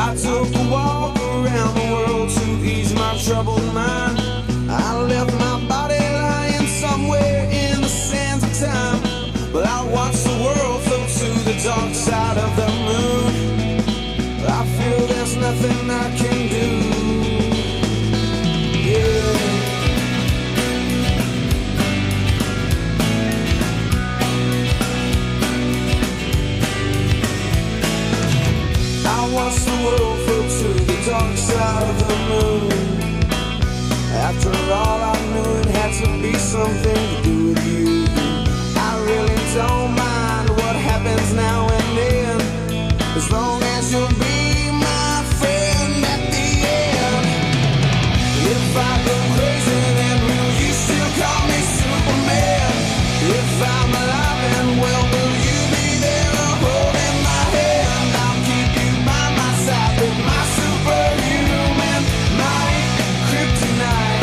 I took a walk around the world to ease my troubled mind. I left my body lying somewhere in the sands of time. But I watched the world float to the dark side of the moon. I feel there's nothing I can do. Yeah. I watched the world float to the dark side of the moon. After all, I knew it had to be something to do with you. I really don't mind what happens now and then, as long as you'll be my friend at the end. If I go crazy, then will you still call me Superman? If I'm alive and well, will you be there holding my hand? I'll keep you by my side with my superhuman might, kryptonite.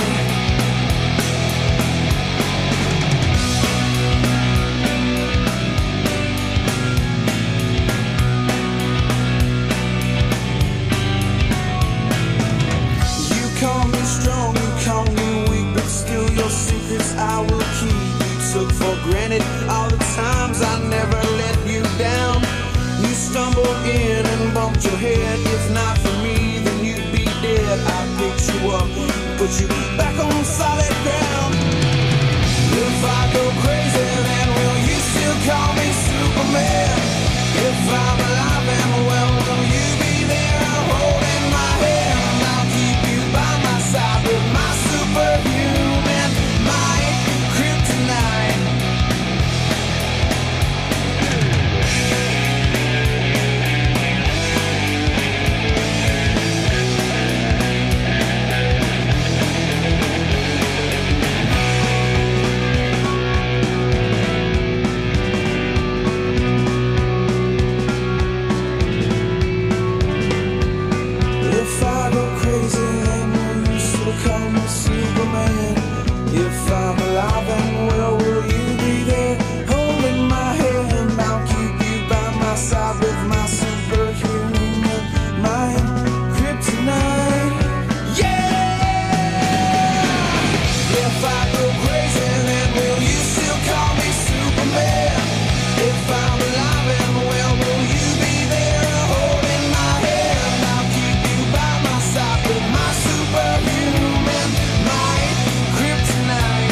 Call me strong, you call me weak, but still your secrets I will keep. You took for granted all the times I never let you down. You stumbled in and bumped your head. If not for me, then you'd be dead. I picked you up, put you back on solid ground. If I go crazy, then will you still call me Superman? If I'm alive and well, will you be there holding my hand? I'll keep you by my side with my superhuman might, kryptonite. If I go crazy, then will you still call me Superman? If I'm alive and well, will you be there holding my hand? I'll keep you by my side with my superhuman mind, kryptonite. Yeah! If I go crazy, then will you still call me Superman? If I'm alive and well, will you be there holding my hand? I'll keep you by my side with my superhuman might, kryptonite.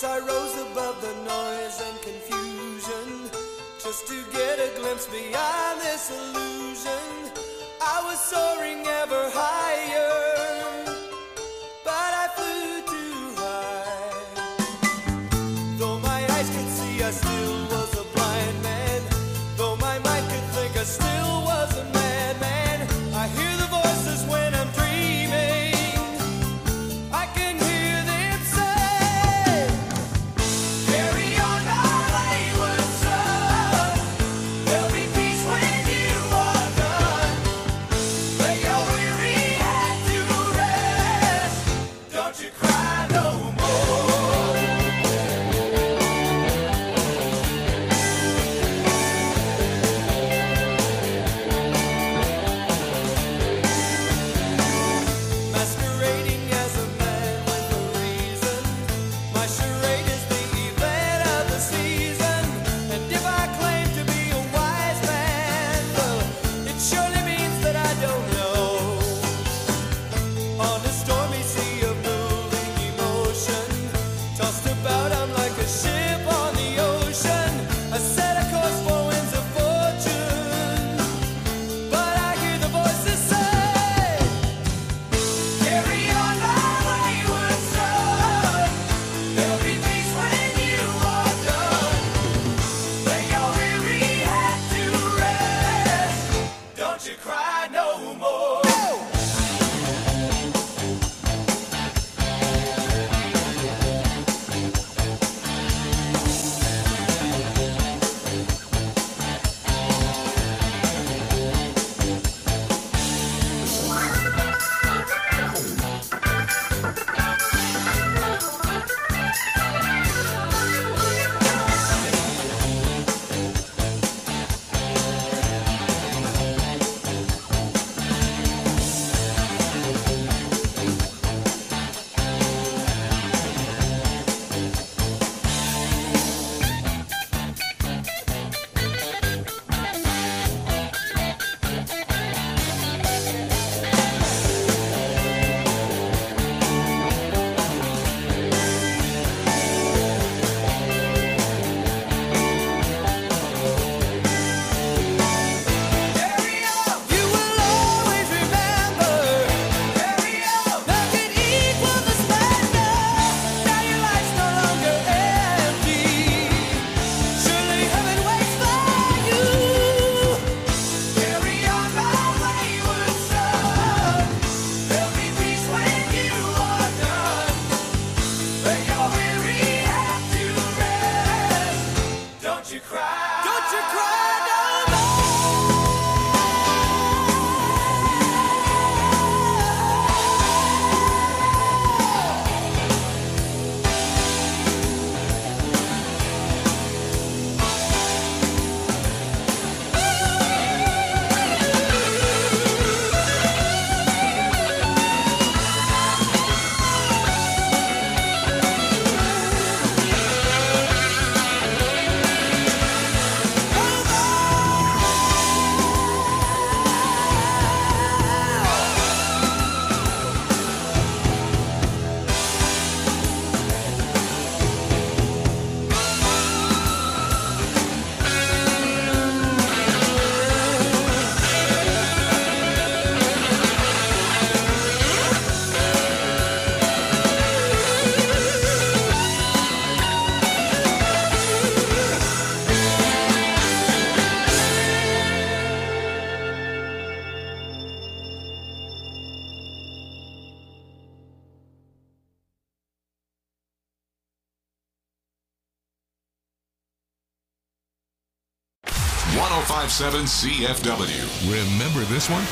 Once I rose above the noise and confusion, just to get a glimpse beyond this illusion. I was soaring ever higher, but I flew too high. Though my eyes could see, I still was a blind man. Though my mind could think, I still was a madman. I hear the voices when I'm dreaming. I can hear them say, carry on our wayward son. There'll be peace when you are done. Lay your weary head to rest. Don't you cry no more. Masquerading as a man with a reason. My charade is the event of the season. And if I claim to be a wise man, well, it surely means that I don't know. On a stormy sea of moving emotion, tossed about, I'm like a ship on the ocean. I set a course for winds of fortune, but I hear the voices say, carry on our wayward son. There'll be peace when you are done. Lay your weary head to rest. Don't you cry no more. You will always remember. Nothing equals the splendor. Now your life's no longer empty. Surely heaven waits for you. Carry on our wayward son. There'll be peace when you are done. Lay your weary head to rest. Don't you cry. Don't you cry no more. .5.7 CFW. Remember this one?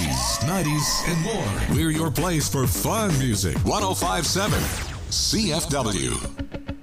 80s, 90s, and more. We're your place for fun music. 1057 CFW.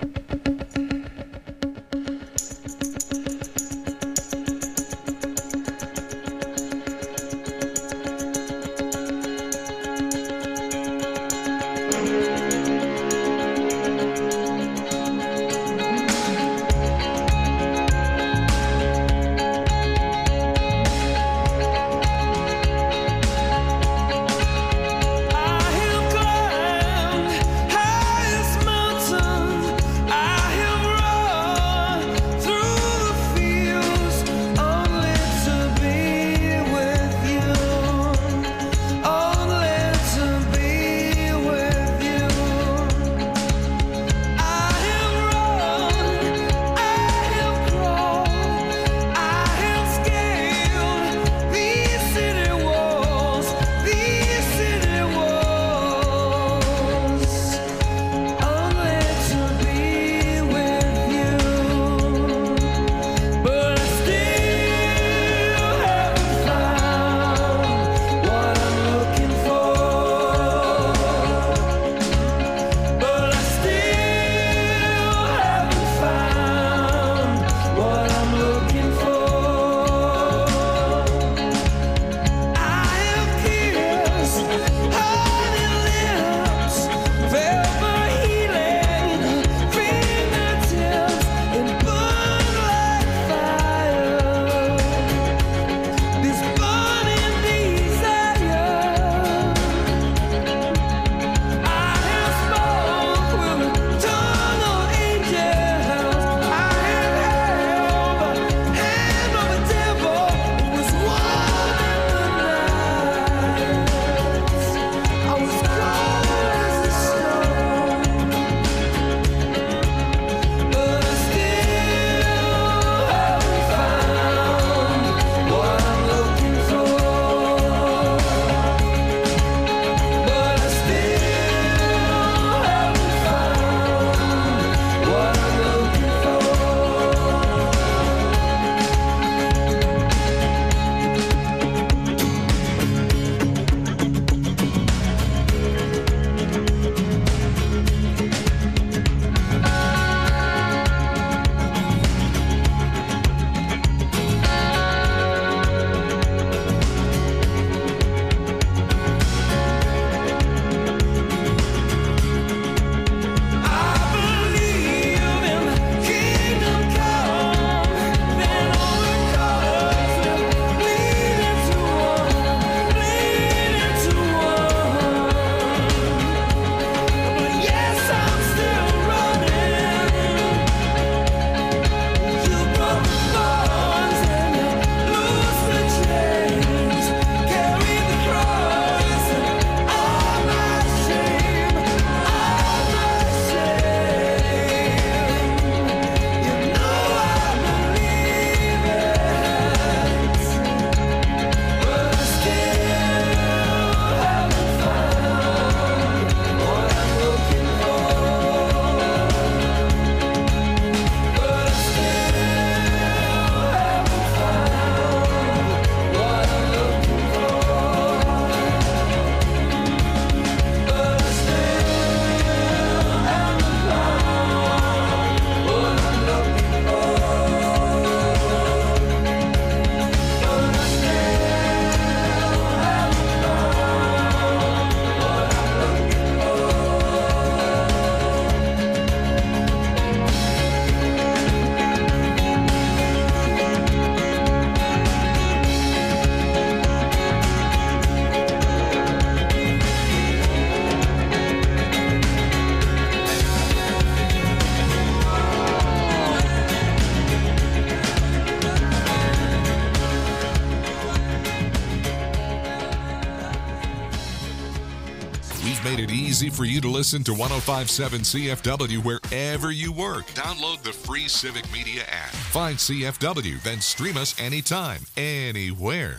Made it easy for you to listen to 1057 CFW wherever you work. Download the free Civic Media app. Find CFW, then stream us anytime, anywhere.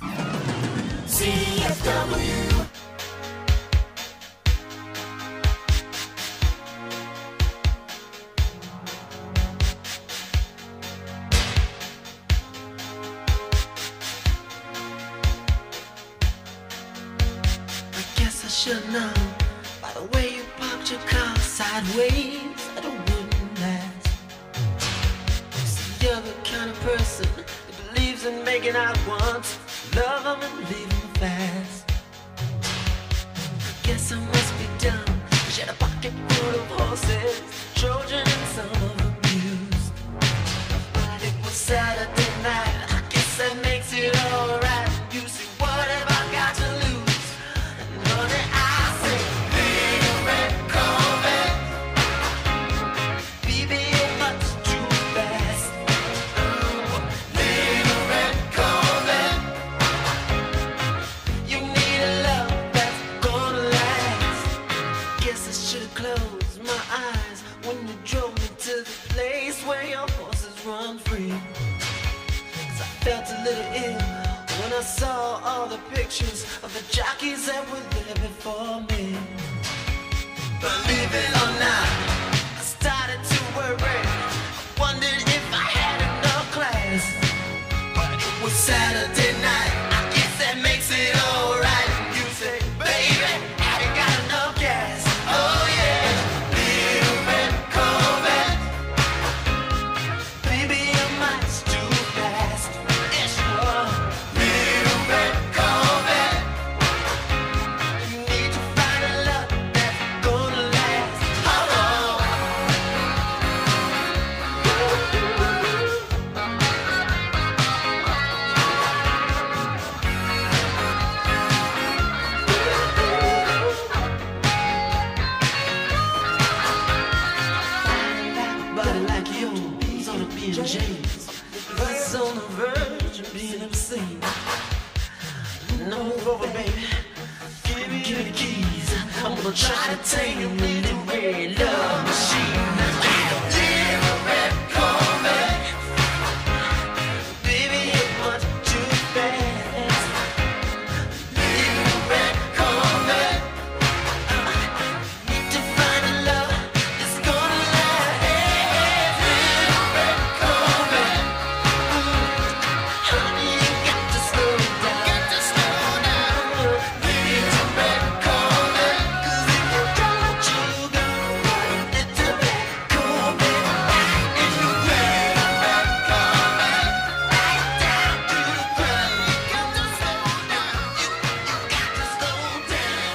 CFW. should know by the way you parked your car sideways that it wouldn't last. See, you're the kind of person that believes in making out once, love them and leave them fast. I guess I must be dumb. She had a pocket full of horses, Trojan and some of them used. But it was Saturday night, I guess that makes it alright. You see, what have I got to lose? And honey, I say, little red Corvette, baby, you're much too fast. Little red Corvette, you need a love that's gonna last. Guess I should've closed my eyes when you drove me to the place where your horses run free. 'Cause I felt a little ill when I saw all the pictures of the jockeys that were there before me. Believe it or not, I started to worry. I wondered if I had enough class. But it was Saturday night, I guess that makes it alright. You say, baby, I ain't got enough gas. Oh yeah, little red Corvette, baby, you're much too fast. Yeah, sure. Little red Corvette, you need to find a love that's gonna last. Oh, body like yours ought to be in chains. It's on the verge of being obscene. No, move over, baby. Give me the keys. I'm gonna try to tame you in the red love machine. Little red Corvette, baby, you're much too fast. Little red Corvette, need to find a love that's gonna last. Little red Corvette, honey, you got to slow down. Little red Corvette, 'cause if you don't, you go. Little red Corvette, and you red Corvette, right down to the ground. You got to slow down. You got to slow down.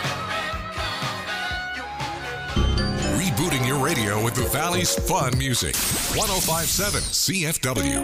Rebooting your radio with the Valley's fun music. 1057 CFW.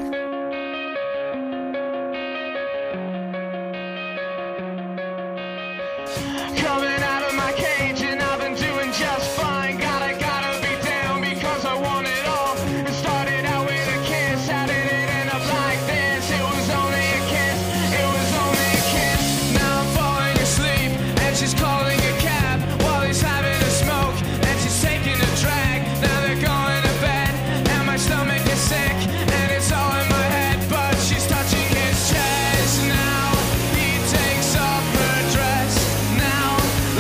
Coming out of my cage and I've been doing just fine. Gotta be down because I want it all. It started out with a kiss, how did it end up like this? It was only a kiss, it was only a kiss. Now I'm falling asleep and she's calling a cab while he's having a smoke and she's taking a drag. Now they're going to bed and my stomach is sick and it's all in my head, but she's touching his chest. Now he takes off her dress. Now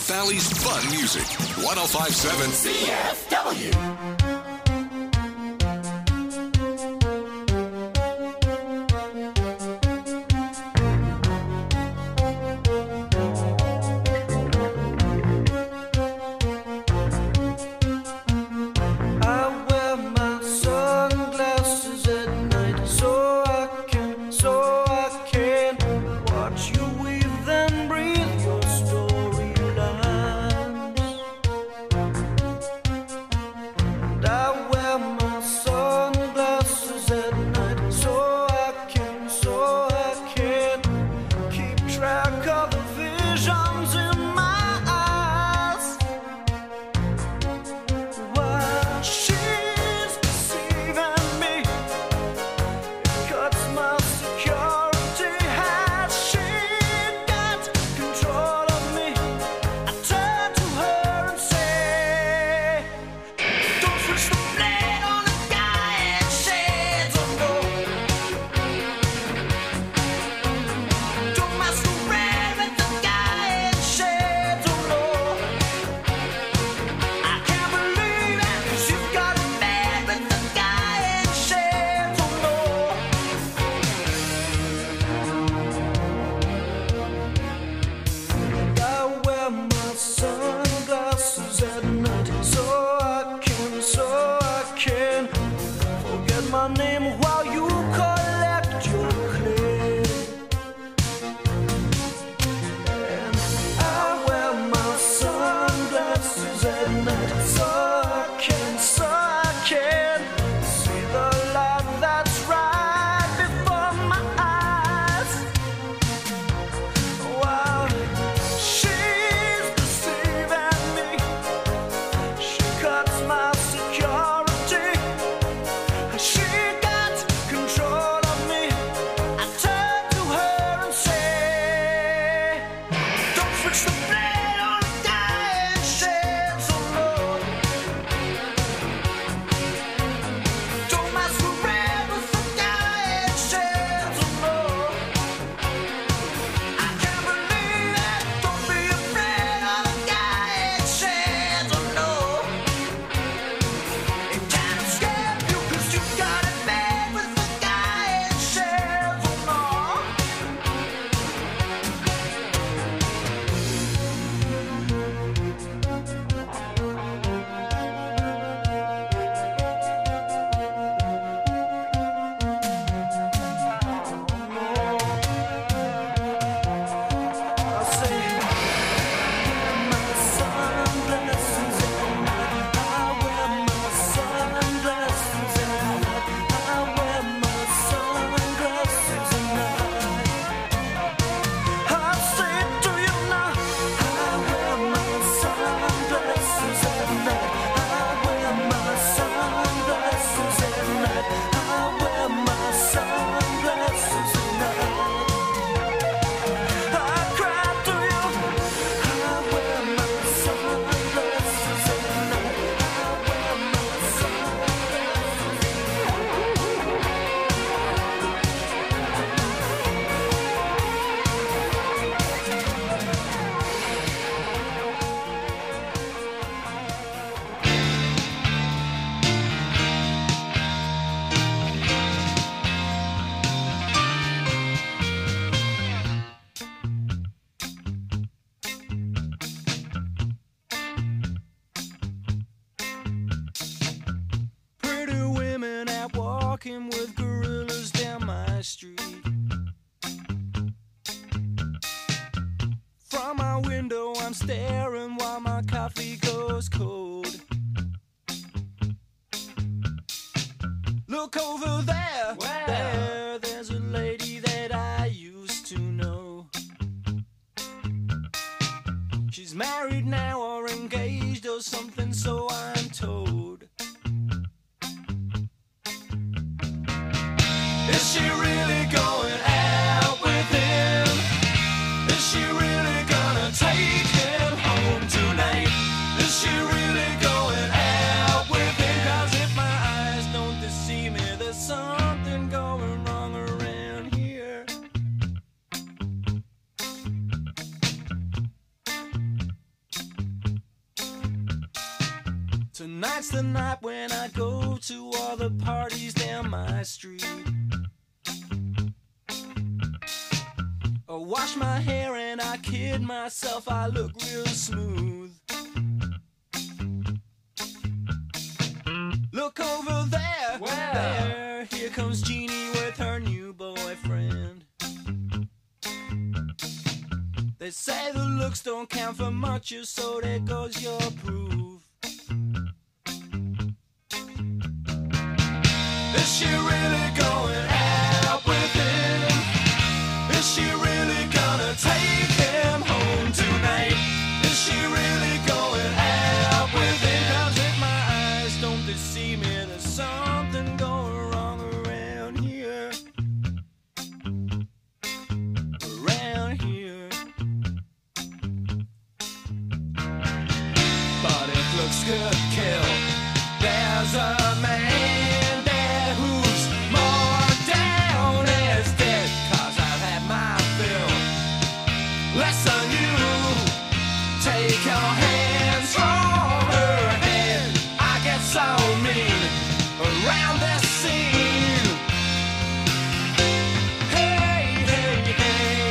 Valley's fun music. 105.7 CFW. Tonight's the night when I go to all the parties down my street. I wash my hair and I kid myself, I look real smooth. Look over there, there, here comes Jeannie with her new boyfriend. They say the looks don't count for much, so there goes your proof. Is she really going out with him? Is she really gonna take him home tonight? Is she really going out with him? 'Cause if my eyes don't deceive me, there's something going wrong around here. Around here. But it looks good, kill. There's a man there who's more down as dead. 'Cause I've had my fill. Less on you. Take your hands from her head. I get so mean around this scene. Hey, hey, hey.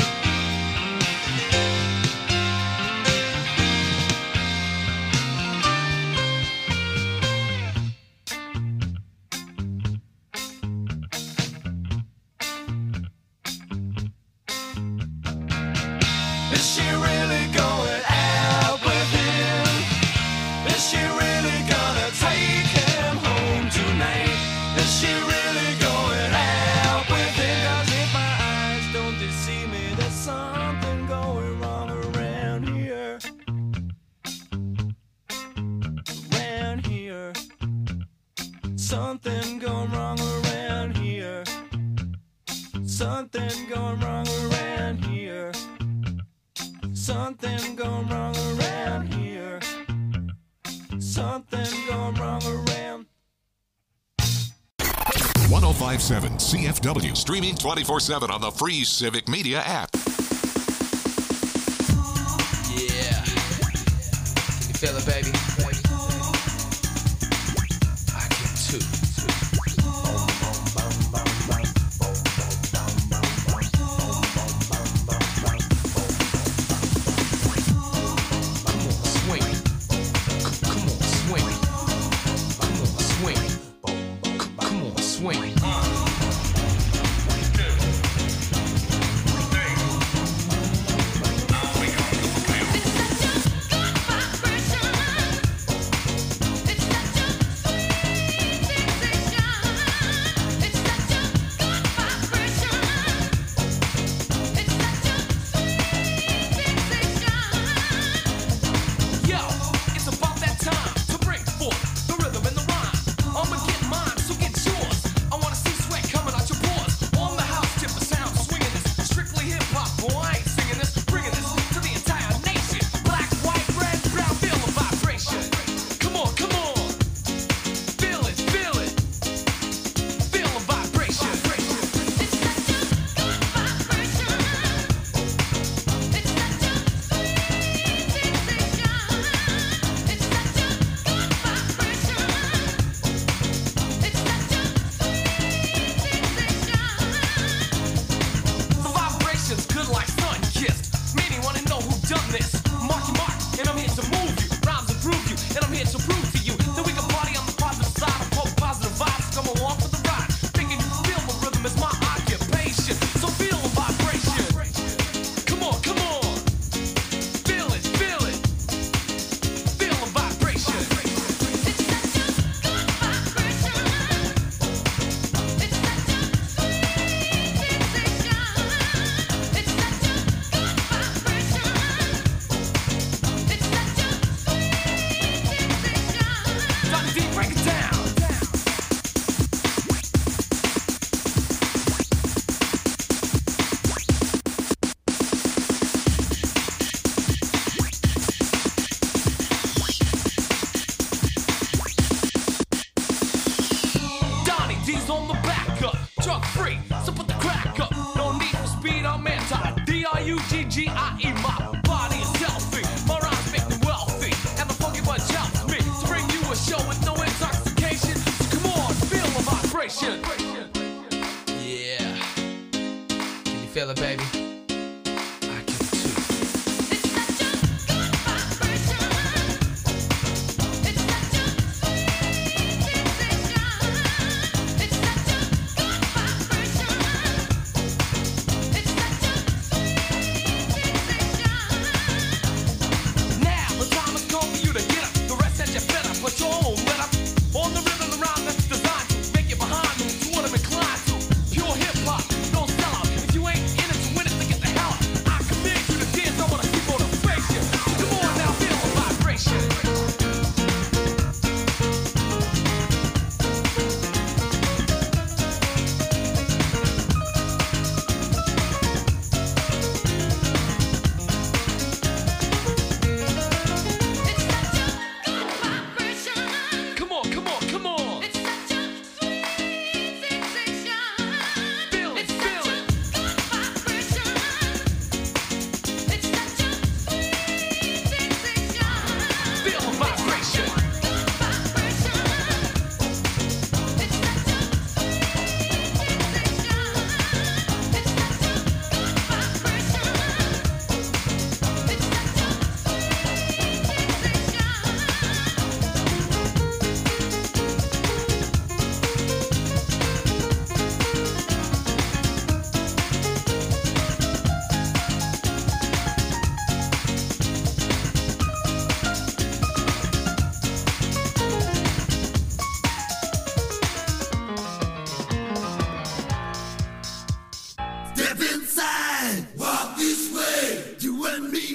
Is she really going out with him? Is she really gonna take him home tonight? Is she really going out with him? 'Cause if my eyes don't deceive me, there's something going wrong around here. Around here. Something going wrong around here. Something going wrong around here. Something going wrong around here. Something going wrong around. 1057 CFW, streaming 24/7 on the free Civic Media app. Yeah. Can you feel it, baby? I can too. Swing.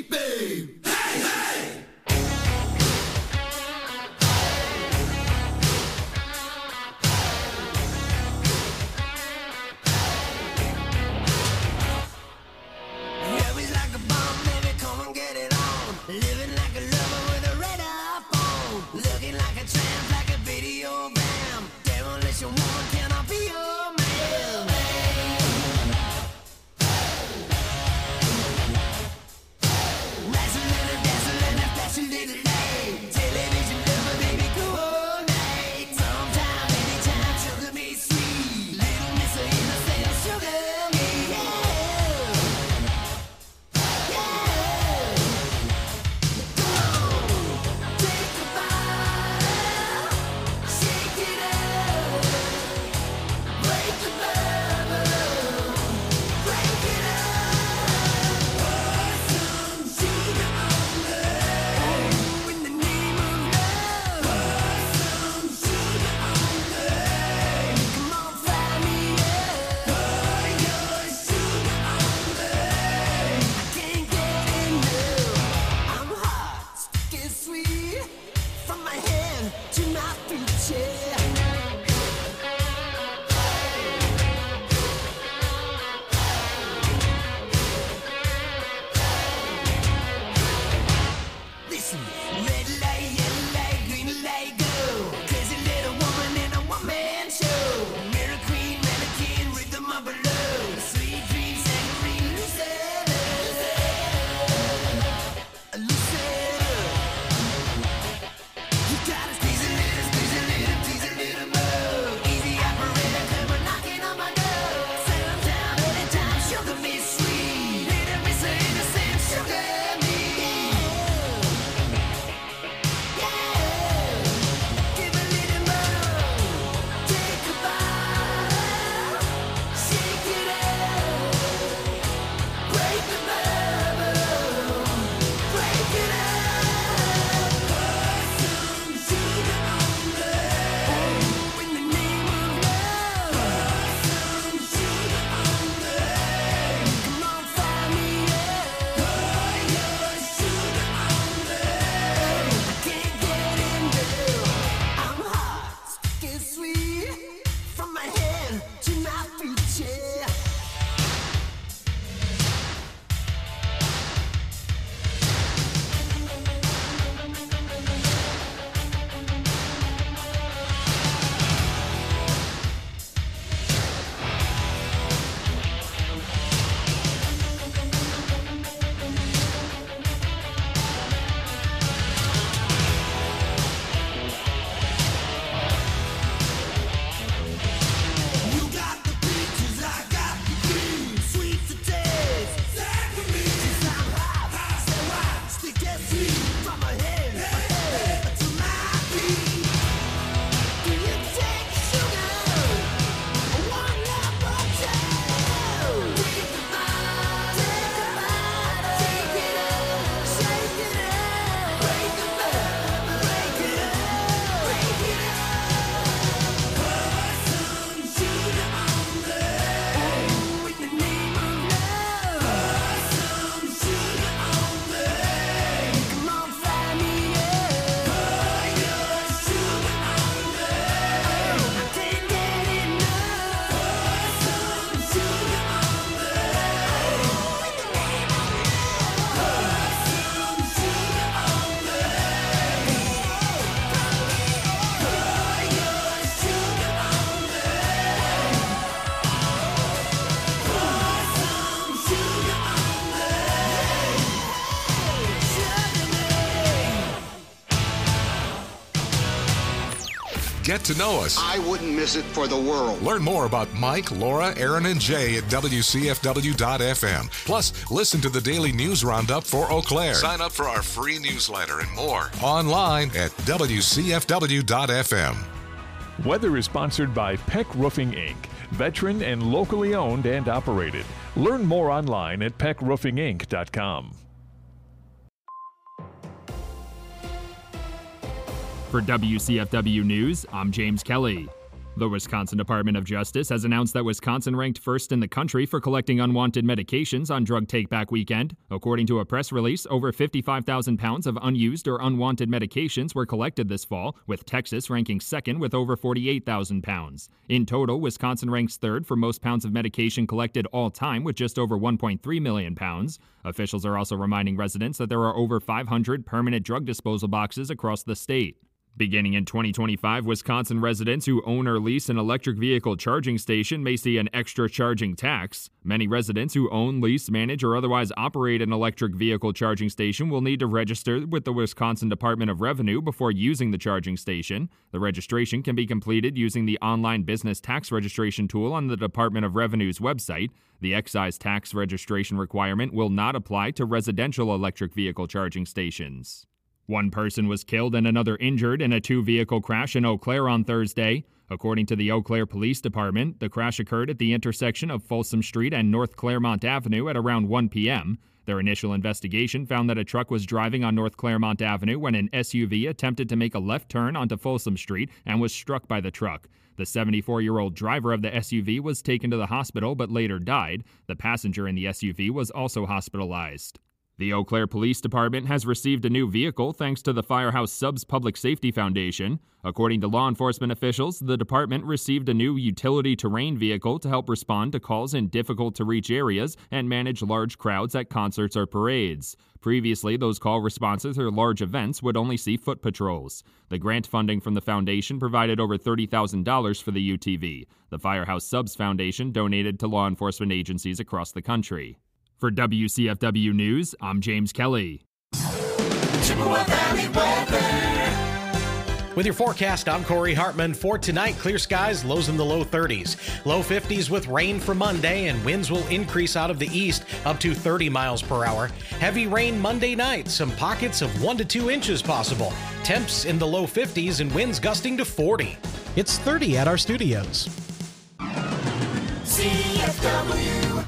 babe. Hey, hey! Yeah, we like a bomb, baby, come and get it on. Living like a lover with a radar phone. Looking like a tramp, like a video bam. Demolition woman, can I be your man? Dazzling, if that's a little late. Television lover, baby, coordinate. Sometime, anytime, sugar me sweet. Little miss of innocent, sugar me, yeah. Take a bite, shake it up, break the bubble, break it up. Pour some sugar on me, oh, in the name of love. Pour some sugar on me, come on, fry me up. Pour your sugar on me, I can't get enough. I'm hot, sticky sweet, from my head to my feet, yeah. Listen, red light, yellow light, green light, go. Crazy little woman in a one-man show. Mirror queen, mannequin, rhythm of a love. Sweet dreams, saccharine, lucid. You gotta squeeze a little, tease a little more. Easy operator, come on knocking on my door. Sometime, anytime, sugar me sweet. Little miss of innocent, sugar me. Give a little more, take a bite, shake it up, break the bubble, break it up. Pour some sugar on me, oh, in the name of love. Pour some sugar on me, come on, fry me up. Pour your sugar on me, I can't get enough. I'm hot, sticky sweet, from my head to my feet, yeah. You got the peaches, I got the cream. Sweet to taste, sad for me. 'Cause I'm hot, so hot, sticky sweet, from my head to my feet. Do you take sugar? One up or two? Take a bite, shake it up, shake it up, break the bubble, break it up, break it up. Pour some sugar on me, oh, in the name of love. Pour some sugar on me, come on, fry me up. Pour your sugar on me, oh, I can't get enough. Pour some sugar on me, oh, in the name of love. Pour some sugar on me, pour your sugar on me. Pour some sugar on me. Get to know us. I wouldn't miss it for the world. Learn more about Mike, Laura, Aaron, and Jay at WCFW.FM. Plus, listen to the daily news roundup for Eau Claire. Sign up for our free newsletter and more online at WCFW.FM. Weather is sponsored by Peck Roofing, Inc., veteran and locally owned and operated. Learn more online at peckroofinginc.com. For WCFW News, I'm James Kelly. The Wisconsin Department of Justice has announced that Wisconsin ranked first in the country for collecting unwanted medications on Drug Take-Back Weekend. According to a press release, over 55,000 pounds of unused or unwanted medications were collected this fall, with Texas ranking second with over 48,000 pounds. In total, Wisconsin ranks third for most pounds of medication collected all time, with just over 1.3 million pounds. Officials are also reminding residents that there are over 500 permanent drug disposal boxes across the state. Beginning in 2025, Wisconsin residents who own or lease an electric vehicle charging station may see an extra charging tax. Many residents who own, lease, manage, or otherwise operate an electric vehicle charging station will need to register with the Wisconsin Department of Revenue before using the charging station. The registration can be completed using the online business tax registration tool on the Department of Revenue's website. The excise tax registration requirement will not apply to residential electric vehicle charging stations. One person was killed and another injured in a two-vehicle crash in Eau Claire on Thursday. According to the Eau Claire Police Department, the crash occurred at the intersection of Folsom Street and North Claremont Avenue at around 1 p.m. Their initial investigation found that a truck was driving on North Claremont Avenue when an SUV attempted to make a left turn onto Folsom Street and was struck by the truck. The 74-year-old driver of the SUV was taken to the hospital but later died. The passenger in the SUV was also hospitalized. The Eau Claire Police Department has received a new vehicle thanks to the Firehouse Subs Public Safety Foundation. According to law enforcement officials, the department received a new utility terrain vehicle to help respond to calls in difficult-to-reach areas and manage large crowds at concerts or parades. Previously, those call responses or large events would only see foot patrols. The grant funding from the foundation provided over $30,000 for the UTV. The Firehouse Subs Foundation donated to law enforcement agencies across the country. For WCFW News, I'm James Kelly. Chippewa Valley weather. With your forecast, I'm Corey Hartman. For tonight, clear skies, lows in the low 30s. Low 50s with rain for Monday, and winds will increase out of the east up to 30 miles per hour. Heavy rain Monday night, some pockets of 1 to 2 inches possible. Temps in the low 50s and winds gusting to 40. It's 30 at our studios. CFW.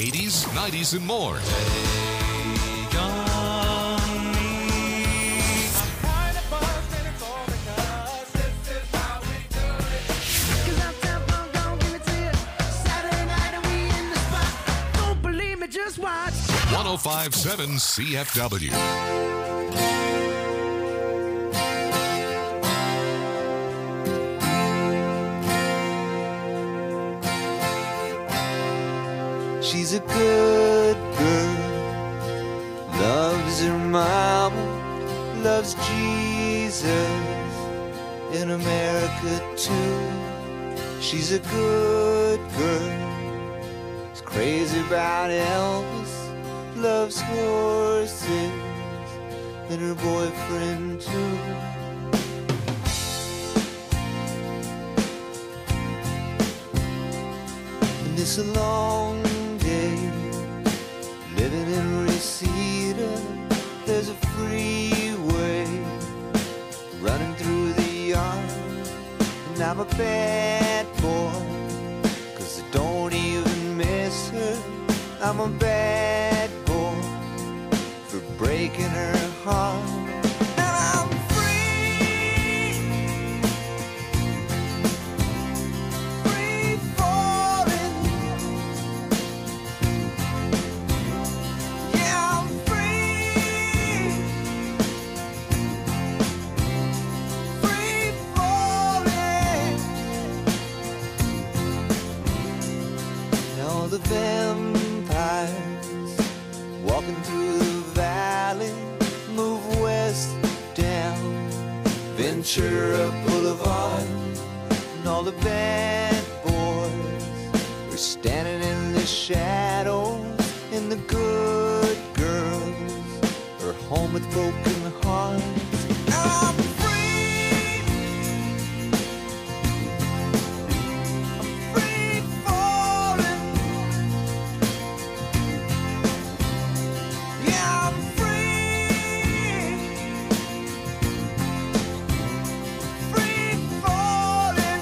80s, 90s, and more. Just watch 105.7 CFW. She's a good girl, loves her mama, loves Jesus in America too. She's a good girl, crazy about Elvis, loves horses and her boyfriend too. And it's a long day living in Reseda. There's a freeway running through the yard, and I'm a bad boy, 'cause I don't even miss her. I'm a bad boy for breaking her heart. And I'm free, free falling. Yeah, I'm free, free falling. All the vampires walking through the valley move west down Ventura Boulevard, and all the bad boys are standing in the shadows, and the good girls are home with broken hearts. I'm free, I'm free falling. Yeah, I'm free, free falling.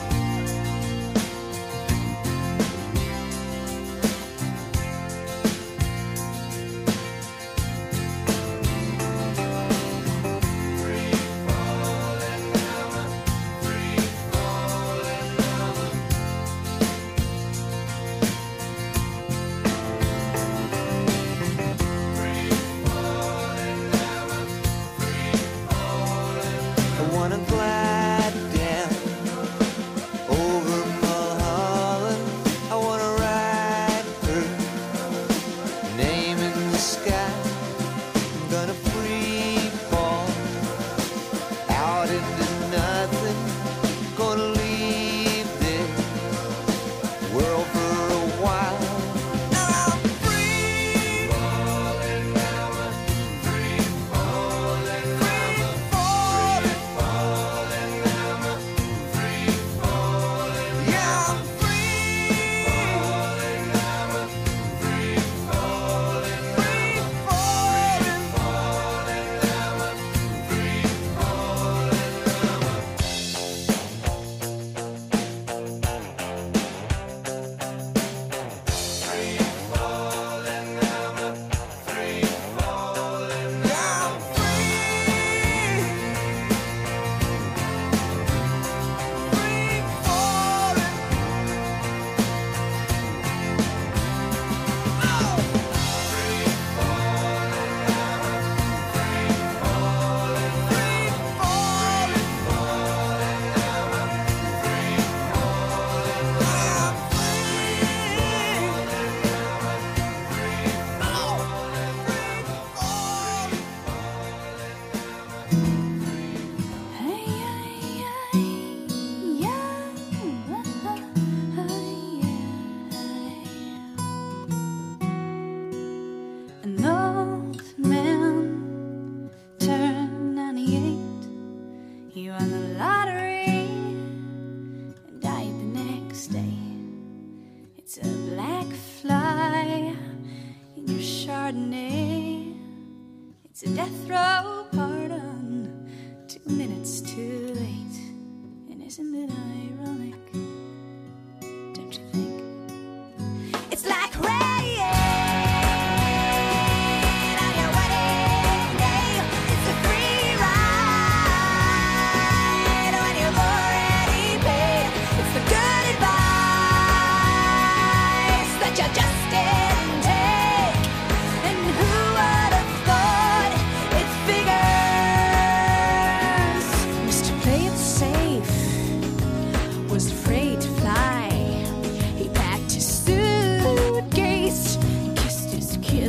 I wanna glide down over Mulholland. I wanna write her name in the sky. I'm gonna free fall out into nothing. Gonna leave this world for a while. And I'm free falling, free falling, free falling. Yeah, I'm free falling, free falling, free An old man turned 98. He won the lottery and died the next day. It's a black fly in your Chardonnay. It's a death row pardon, 2 minutes too late. And isn't it ironic? Don't you think? It's like rain.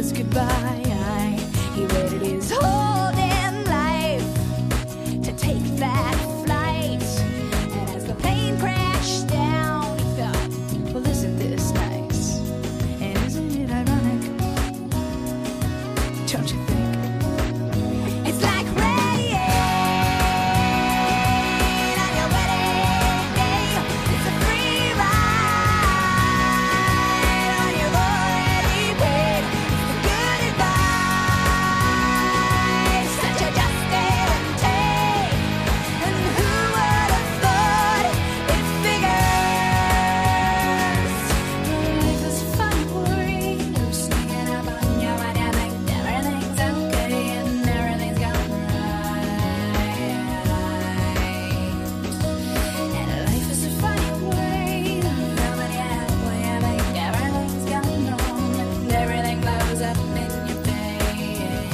his goodbye. He waited his whole damn life to take that flight. And as the plane crashed down, he thought, well, isn't this nice? And isn't it ironic? Don't you think? It's like rain on your wedding day. It's a free ride on your already paid. Good advice that you just didn't take. And who would have thought it figures? Life is fun for you, sneaking up on you when you think everything's okay and everything's going right. And life is a funny way, nobody halfway, I think everything's gone wrong and everything blows up in your face.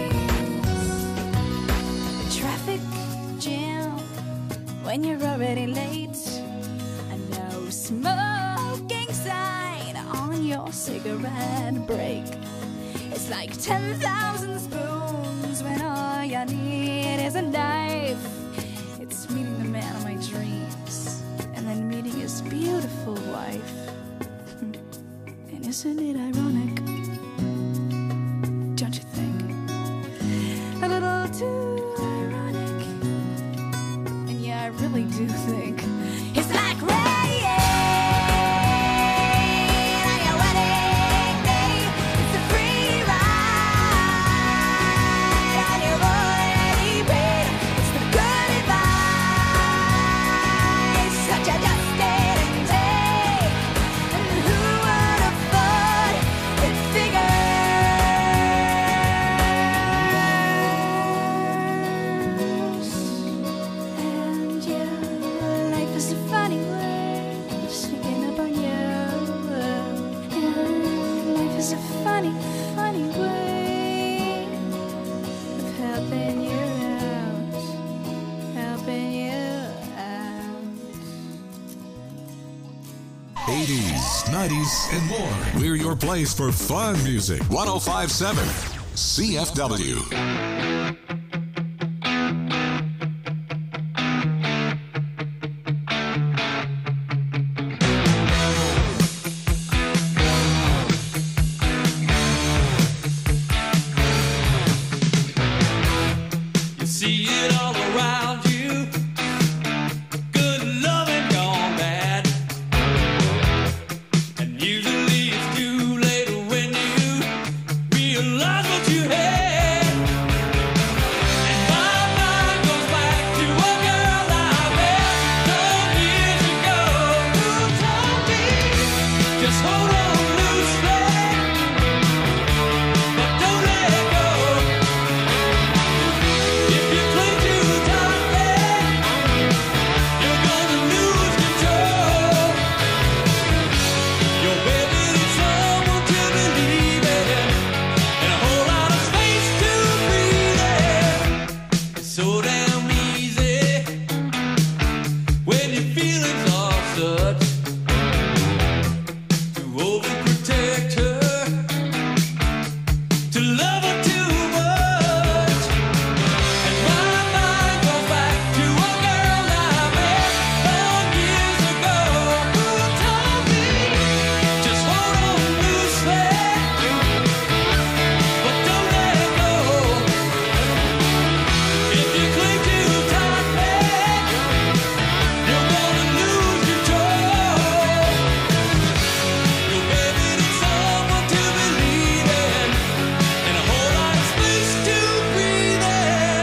The traffic jam when you're already late, a no smoking sign on your cigarette break. It's like 10,000 spoons when all you need is a knife. It's meeting the man of my dreams and then meeting his beautiful wife. And isn't it ironic? Don't you think? A little too ironic. And yeah, I really do think it's like rain on your wedding day. It's a free ride on your already paid. It's the good advice that you just didn't take. And who would have thought it figures? And yeah, life is a funny way, sneaking up on you. Yeah, life is a funny, funny way of helping you out, helping you out. 80s, 90s, and more. We're your place for fun music. 1057 CFW.